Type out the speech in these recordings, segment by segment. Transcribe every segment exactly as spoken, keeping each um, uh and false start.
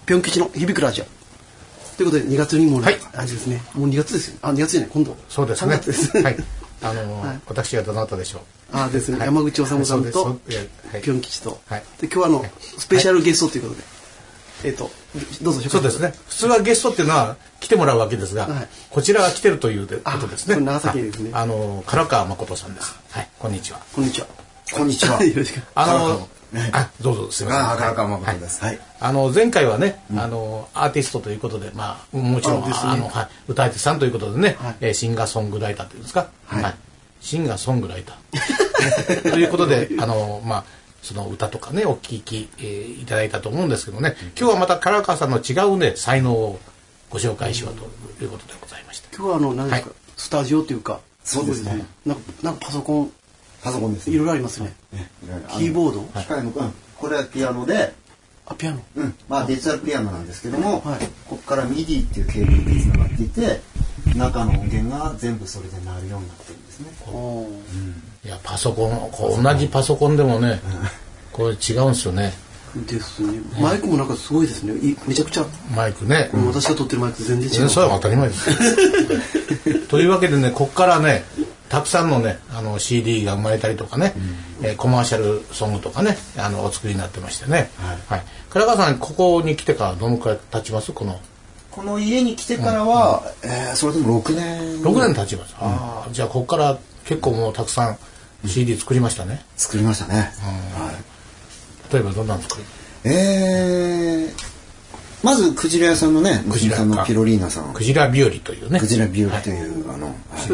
ぴょん吉の響くラジオということでにがつにもね、あれですね、もうにがつですよ。あ、にがつじゃない、今度。 そうですね。 さんがつです。 はい。あのーはい、私はどなたでしょう。 あですね、はい、山口治さんとぴょん吉と、はい、で今日はあの、はい、スペシャルゲストということで、えっ、ー、とどうぞ。 そうですね。普通はゲストっていうのは来てもらうわけですが、はい、こちらが来てるということですね。 これ長崎ですね。 あの唐川誠さんです。はい。こんにちは。 こんにちは。 こんにちは。 よろしく。 あのあどうぞすみません。 唐川誠です。 はい。あの前回はね、あのアーティストということで、まあもちろんあのはい歌い手さんということでね、えシンガーソングライターというんですか。はい。シンガーソングライターということで、あのまあその歌とかねお聴き、えー、いただいたと思うんですけどね、今日はまた唐川さんの違うね才能をご紹介しようということでございました。 今日はあの何ですか、はい、スタジオというか、 そうですね。 なんかなんかパソコンパソコンです、ね。 いろいろありますね。ねキーボード、 機械の、うん、これはピアノで、 あピアノ、 うん、まあデジタルピアノなんですけども、はい、ここからミディっていうケーブルでつながっていて、中の音源が全部それで鳴るようになってるんですね。 おうん、いやパソコンこう同じパソコンでもね、うん、これ違うんですよね。 ですね。マイクもなんかすごいですね。めちゃくちゃマイクね。 うん、私が撮ってるマイク全然違う。 それは当たり前です。というわけでね、ここからね、たくさんのね、あの シーディー が生まれたりとかね、うん、えー、コマーシャルソングとかね、あのお作りになってましてね。はい。はい、唐川さんここに来てからどのくらい経ちます？このこの家に来てからは、うん、えー、それでもろくねん。 ろくねん経ちます。うん、ああ、じゃあここから結構もうたくさん シーディー 作りましたね。 うん、作りましたね。 はい。例えばどんなの作る？ えー、まずクジラ屋さんのね、 クジラのピロリーナさん、 クジラ日和というね、 クジラ日和という、はい、あの、はい、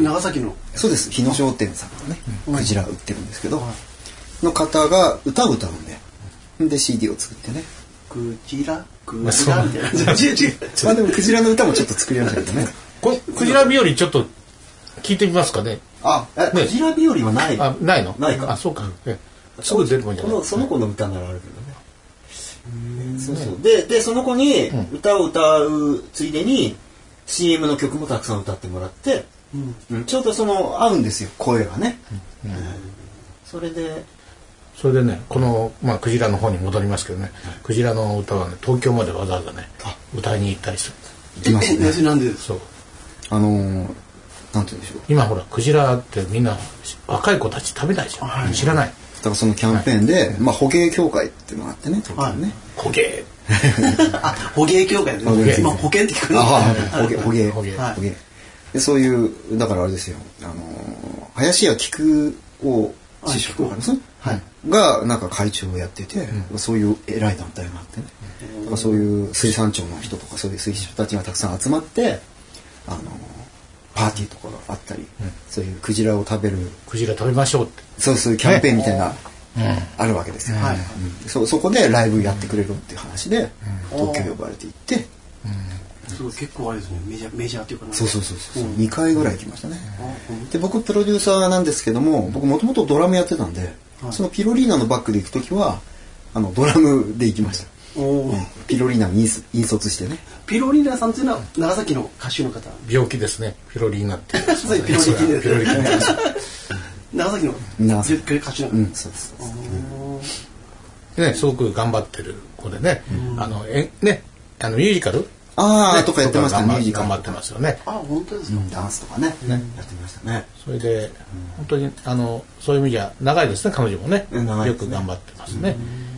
長崎のそうです、日野商店さんがね、うん、クジラ売ってるんですけど、はい、の方が歌を歌うんで、で シーディー を作ってね、 クジラクジラみたいな、違う違う、 まあでもクジラの歌もちょっと作りましたけどね。 これクジラ日和ちょっと聞いてみますかね。 あ、え、ね、クジラ日和はない。 あ、ないの？ ないか。 あ、そうか。え、すぐ出るもんじゃない。 このその子の歌ならあるけどね。そうそう。で、で、その子に歌を歌うついでに シーエム の曲もたくさん歌ってもらって、うん、ちょうどその合うんですよ、声がね。うんうん、それで、 それでね、この、まあ、クジラの方に戻りますけどね、はい、クジラの歌はね、東京までわざわざね、歌いに行ったりする。 行きますね。 え、なんで？ そう。あのー、なんて言うんでしょう。 今ほら、クジラってみんな、若い子たち食べないじゃん。はい、知らない。 だからそのキャンペーンで、はい、まあ捕鯨協会っていうのがあってね、東京ね。 捕鯨。 あ、捕鯨協会ですね。まあ保険って聞く。 ああ、捕鯨、捕鯨、捕鯨、捕鯨。でそういうだからあれですよ。あの林家菊を師匠がなんか会長をやってて、うん、そういう偉い団体があってね。だからそういう水産庁の人とかそういう水人たちがたくさん集まって、あのパーティーとかがあったり、うん、そういうクジラを食べるクジラ食べましょうって、 そうそういうキャンペーンみたいな、ね、あるわけですよ、はい、うん、そ, そこでライブやってくれるっていう話で、うん、東京呼ばれて行って、 うん、すごい結構あれですね、メジャーメジャーっていうかな、 そうそうそうそう、うん、にかいぐらい行きましたね、うん、で僕プロデューサーなんですけども、僕もともとドラムやってたんで、はい、そのピロリーナのバックで行く時はあのドラムで行きました。お、うん、ピロリーナに引率してね。 ピロリーナさんっていうのは長崎の歌手の方。 病気ですね。ピロリーナっていう。 そうピロリーナ。ピロリーナ。長崎の長崎歌手の方。 うん、そうです。 でね、すごく頑張ってる子でね、あのえね、あのミュージカル、 ああとかやってましたね。ミュージカル頑張ってますよね。 あ、本当ですか。 ダンスとかね、やってましたね。 それで本当にあのそういう意味じゃ長いですね、彼女もね。よく頑張ってますね。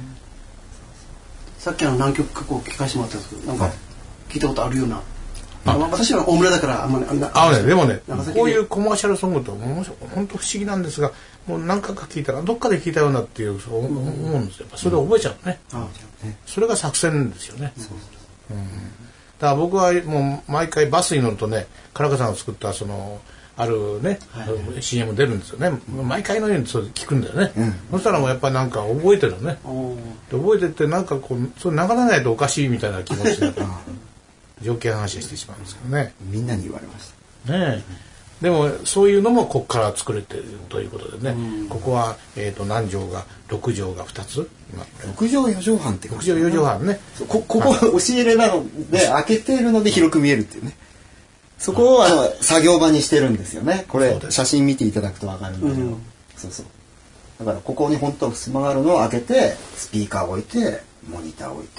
さっきあの何曲かこう聞かせてもらったんですけど、なんか聞いたことあるような。あ、私は大村だからあんまりあんな。 あ、ね、でもね、こういうコマーシャルソングって本当不思議なんですが、もう何回か聞いたらどっかで聞いたようなっていうそう思うんですよ。それを覚えちゃうね。それが作戦ですよね。うん、だから僕はもう毎回バスに乗るとね、唐川さんが作ったそのあるね、はい、シーエム 出るんですよね。毎回のようにそれ聞くんだよね。うん、そしたらもうやっぱりなんか覚えてるね。で覚えててなんかこうそれ流れないとおかしいみたいな気持ちで条件話してしまうんですけどね。 みんなに言われました。 ねえ。でもそういうのもここから作れているということでね。ここはえっと何畳がろく畳がふたつ。ろく畳よ畳半ってろく畳よ畳半ね。 こここ押し入れなので開けているので広く見えるっていうね。そこをあの作業場にしてるんですよね。これ写真見ていただくと分かるんだけど、うん、そうそう。だからここに本当は襖があるのを開けてスピーカーを置いてモニターを置いて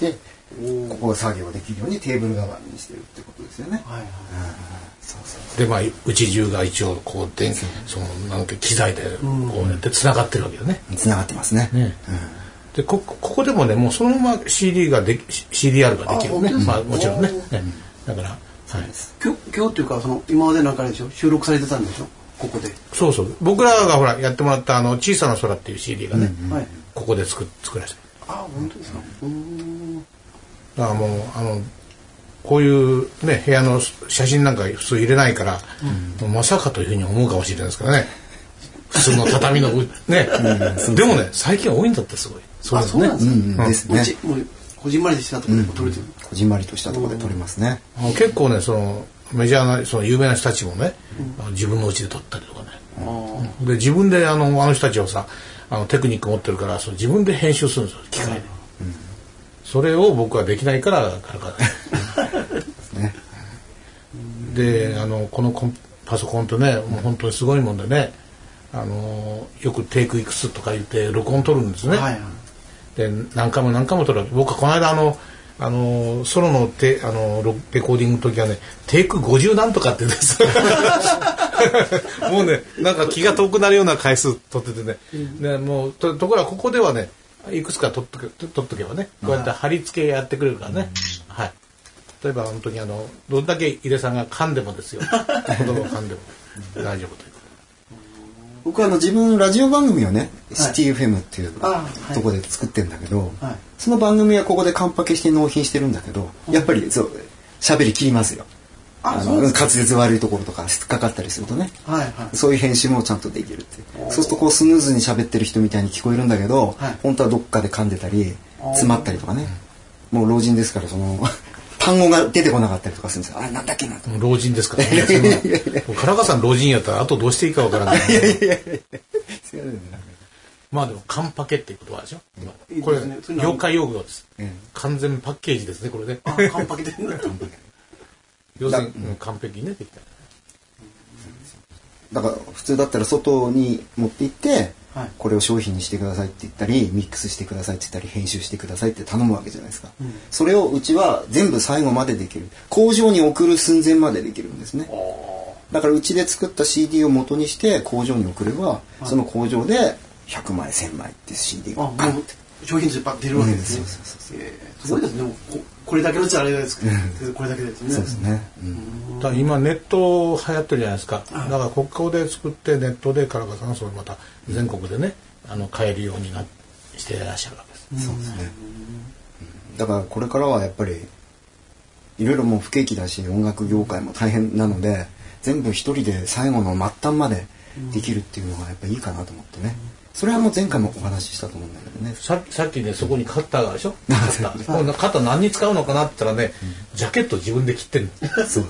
ここが作業できるようにテーブル代わりにしてるってことですよね。はいはい、 そうそうでまあうち中が一応こう電そのなんか機材でこうやってつながってるわけよね。 つながってますね。ね、 うん、で こ, ここでもねもうそのまま シーディー がで シーディーアール ができるね。まあもちろんね。ねだから、はい、 今日今日っていうかその今までなんかあれでしょ収録されてたんでしょここで。 そうそう僕らがほらやってもらったあの小さな空っていう シーディー がね、うんうん、ここで作作らせて。 あ本当ですか。うんだからもうあのこういうね部屋の写真なんか普通入れないから、うん、まさかというふうに思うかもしれないですからね普通の畳のね、うん、でもね最近多いんだってすごい。 そうですね。ですね。もうこじんまりしたところで撮れてる。 こじんまりとしたところで撮れますね。 うん、結構ねそのメジャーなその有名な人たちもね、うん、自分の家で撮ったりとかね。うん、で自分であのあの人たちをさあのテクニック持ってるからその自分で編集するんですよ機械で。うんそれを僕はできないからからね、であのこのコンパソコンってねもう本当にすごいもんでねあのよくテイクいくつとか言って録音取るんですね、はいはい、で何回も何回も取る。僕はこの間あのあのソロのテあのレコーディングの時はねテイクごじゅうなんとかって言うんですもうねなんか気が遠くなるような回数取っててね、うん、ねもう と, ところがここではねいくつか取っとけ、取っとけばねこうやって貼り付けやってくれるからね、うん、はい例えば本当にあのどれだけ井出さんが噛んでもですよ子供が噛んでも大丈夫という僕はあの自分ラジオ番組をね、はい、シティ エフエム っていうところで作ってるんだけど、はい、その番組はここでカンパケして納品してるんだけど、はい、やっぱりそう喋り切りますよ。あの滑舌悪いところとかかかったりするとね、はいはい、そういう編集もちゃんとできるってそうするとこうスムーズに喋ってる人みたいに聞こえるんだけど、はい、本当はどっかで噛んでたり詰まったりとかねもう老人ですからその単語が出てこなかったりとかするんですよ。あれなんだっけなと老人ですからね唐川さん老人やったらあとどうしていいかわからないいやいやいやいやまあでもカンパケっていう言葉でしょ、うん、これ業界用語です、うん、完全パッケージですねこれねあカンパケでカンパケ要するに、うん、完璧にねできた。 だから普通だったら外に持って行って、はい、これを商品にしてくださいって言ったりミックスしてくださいって言ったり編集してくださいって頼むわけじゃないですか、うん、それをうちは全部最後までできる工場に送る寸前までできるんですね。だからうちで作った シーディー を元にして工場に送れば、はい、その工場でひゃくまいせんまいって シーディー がガンって商品として出るわけですね。そうそうそう、えー、すごいですね。もうここれだけのうちあれですけど、うん、これだけですね。 そうですね。 うん、だから今ネット流行ってるじゃないですか。だからここで作ってネットで唐川さんがそれまた全国でね、あの買えるようになしていらっしゃるわけです。 そうですね。だからこれからはやっぱりいろいろもう不景気だし音楽業界も大変なので全部一人で最後の末端までできるっていうのがやっぱりいいかなと思ってね。それはもう前回もお話ししたと思うんだけどね。 さ, さっきねそこにカッターがあるでしょ。カッター。このカッター何に使うのかなって言ったらね、うん、ジャケット自分で切ってる。そうそうそう。うん、だ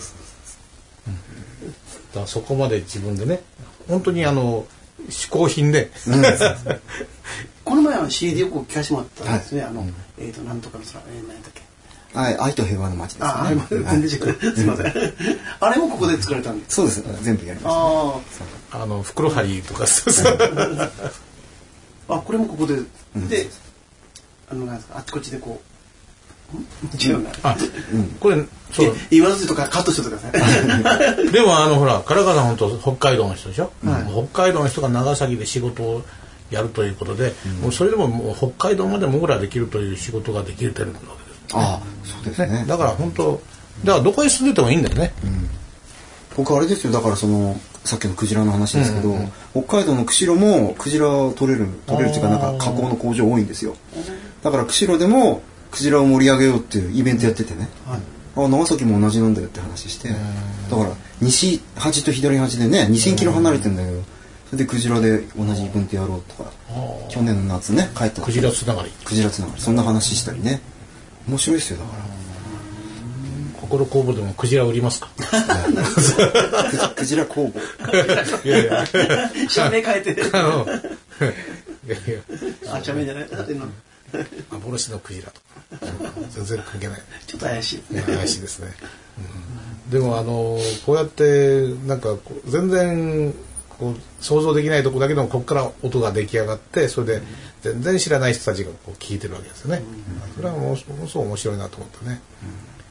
からそこまで自分でね、本当にあの嗜好品で。うん、 この前は シーディー を聞かせてもらったんですね。はい、あの、うん、えっ、ー、となんとかのさ、えー、何だっけ。 はい、愛と平和の街ですね。 あ、あれも全然違う。すみません。あれもここで作られたんです。 そうです。全部やりました、ね。あの袋張りとかそうそう。 あ、これもここで、うん、で、あのなんですか、あっちこっちでこう、違うな。あ、 うん、これそう。言わずとかカットしてください。でもあのほら、唐川さん本当北海道の人でしょ。うん、北海道の人が長崎で仕事をやるということで、うん、もうそれでももう北海道までモグラできるという仕事ができるというわけです。 ああ、そうですね。 だから本当、だからどこへ住んでてもいいんだよね。うん、 僕あれですよ、だからそのさっきのクジラの話ですけど、うんうんうん、北海道の釧路もクジラ取れる取れるっていうかなんか加工の工場多いんですよ。だから釧路でもクジラを盛り上げようっていうイベントやっててね、はい、あ長崎も同じなんだよって話して、だから西端と左端でねにせんキロ離れてんだけど、それでクジラで同じイベントやろうとか、去年の夏ね帰ったクジラつながりクジラつながりそんな話したりね、面白いですよ。だから心工房でもクジラ売りますか。 クジラ工房。 いやいや。社名変えて。あの。いやいや。あ、社名じゃない。 幻のクジラとか。全然関係ない。 ちょっと怪しい。 怪しいですね。うん、でもあのこうやってなんか全然こう想像できないとこだけでもここから音が出来上がってそれで全然知らない人たちがこう聞いてるわけですよね。それはもうすごく面白いなと思ったね。